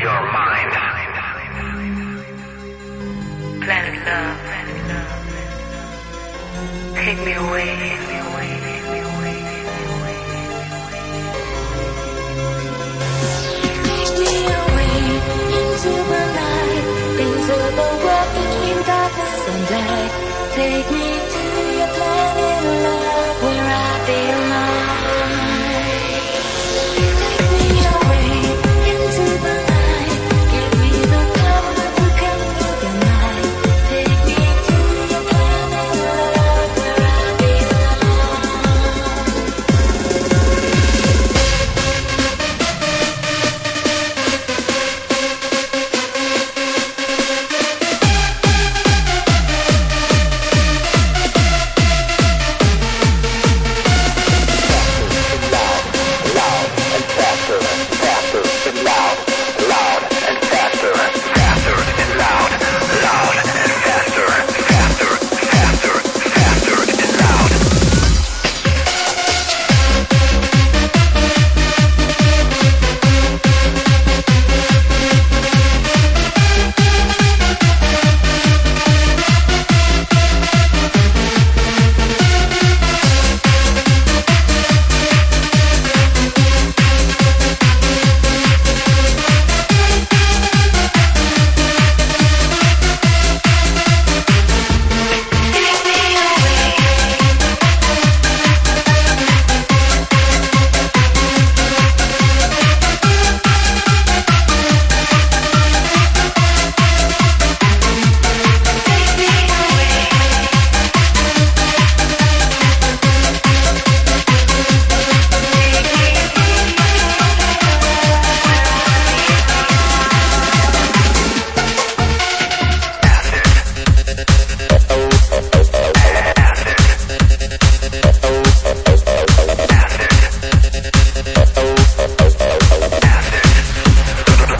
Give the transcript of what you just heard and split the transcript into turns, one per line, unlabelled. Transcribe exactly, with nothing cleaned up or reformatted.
your mind. Planet love, planet love. Take me away, take me away, take me away, take me away.
Take me away into the night, into the world between darkness and light. Take me